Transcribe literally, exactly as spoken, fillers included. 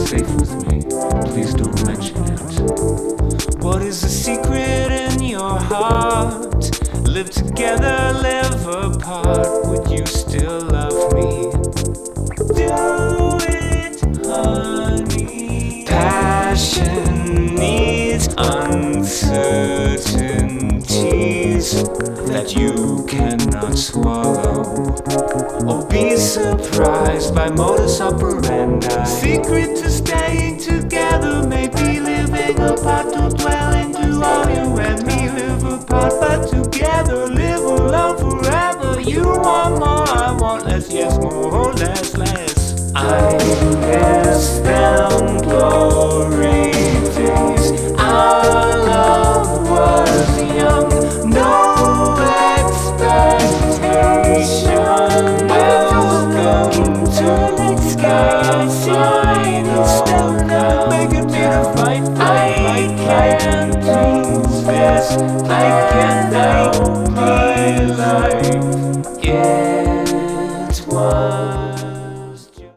safe with me. Please don't mention it. What is the secret in your heart? Live together, live apart. Would you still love me? Do it, honey. Passion needs uncertainties that you cannot swallow, or be surprised by modus operandi. Secret to staying together may be living apart. Don't dwell into all you and me. Live apart but together, live alone forever. You want more, I want less. Yes, more or less, less. I miss them glory days. Our love was young, no expectation. Welcome to the sky. Shining stone now, making me to fight, fight, I can't do this. I